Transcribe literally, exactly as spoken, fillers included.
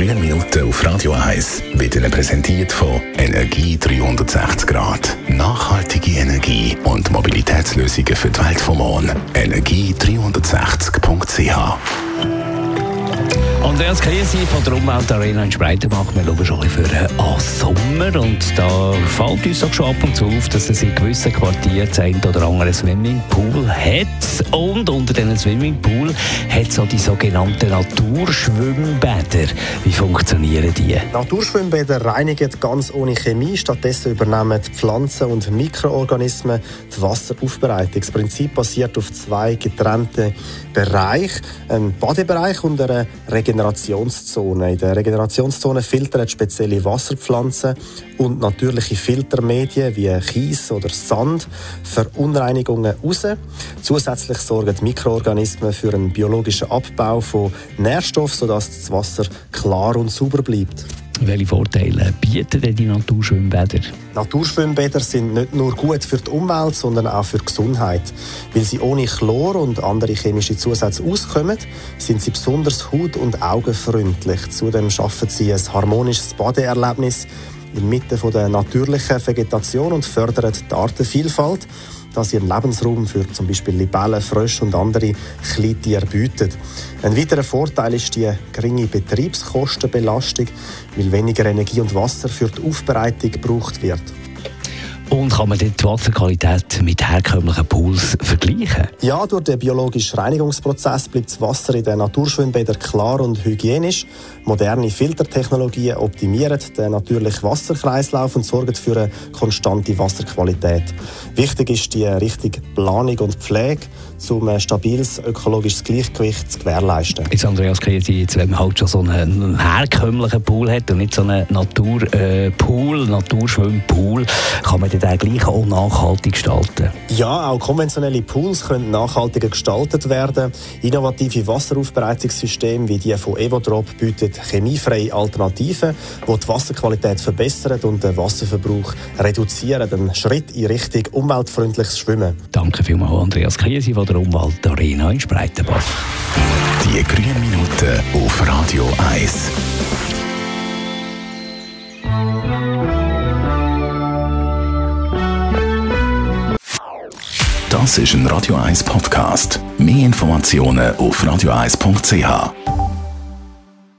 grünen Minuten auf Radio eins wird Ihnen präsentiert von Energie dreihundertsechzig Grad. Nachhaltige Energie und Mobilitätslösungen für die Welt vom Morgen. energie dreihundertsechzig punkt c h. Andreas Krise von der Umweltarena in Spreitenbach. Wir schauen schon ein bisschen für den Sommer und da fällt uns doch schon ab und zu auf, dass es in gewissen Quartieren das ein oder andere Swimmingpool hat. Und unter diesen Swimmingpool hat es auch die sogenannten Naturschwimmbäder. Wie funktionieren die? Naturschwimmbäder reinigen ganz ohne Chemie. Stattdessen übernehmen Pflanzen und Mikroorganismen die Wasseraufbereitung. Das Prinzip basiert auf zwei getrennten Bereichen. Ein Badebereich und eine Regenerationszone. In der Regenerationszone filtern spezielle Wasserpflanzen und natürliche Filtermedien wie Kies oder Sand Verunreinigungen raus. Zusätzlich sorgen Mikroorganismen für einen biologischen Abbau von Nährstoffen, sodass das Wasser klar und sauber bleibt. Welche Vorteile bieten denn die Naturschwimmbäder? Naturschwimmbäder sind nicht nur gut für die Umwelt, sondern auch für die Gesundheit. Weil sie ohne Chlor und andere chemische Zusätze auskommen, sind sie besonders haut- und augenfreundlich. Zudem schaffen sie ein harmonisches Badeerlebnis inmitten der natürlichen Vegetation und fördern die Artenvielfalt, da sie einen Lebensraum für zum Beispiel Libellen, Frösche und andere Kleintiere bieten. Ein weiterer Vorteil ist die geringe Betriebskostenbelastung, weil weniger Energie und Wasser für die Aufbereitung gebraucht wird. Und kann man die Wasserqualität mit herkömmlichen Pools vergleichen? Ja, durch den biologischen Reinigungsprozess bleibt das Wasser in den Naturschwimmbädern klar und hygienisch. Moderne Filtertechnologien optimieren den natürlichen Wasserkreislauf und sorgen für eine konstante Wasserqualität. Wichtig ist die richtige Planung und Pflege, um ein stabiles ökologisches Gleichgewicht zu gewährleisten. Jetzt, Andreas Krise, jetzt, wenn man halt schon so einen herkömmlichen Pool hat und nicht so einen Naturpool, äh, Naturschwimmpool, kann man den gleich auch nachhaltig gestalten? Ja, auch konventionelle Pools können nachhaltiger gestaltet werden. Innovative Wasseraufbereitungssysteme wie die von Evodrop bieten chemiefreie Alternativen, die die Wasserqualität verbessern und den Wasserverbrauch reduzieren. Ein Schritt in Richtung umweltfreundliches Schwimmen. Danke vielmals, Andreas Krise von der Umweltarena in Spreitenbach. Die grünen Minuten auf Radio eins. Das ist ein Radio eins Podcast. Mehr Informationen auf radio eins punkt c h.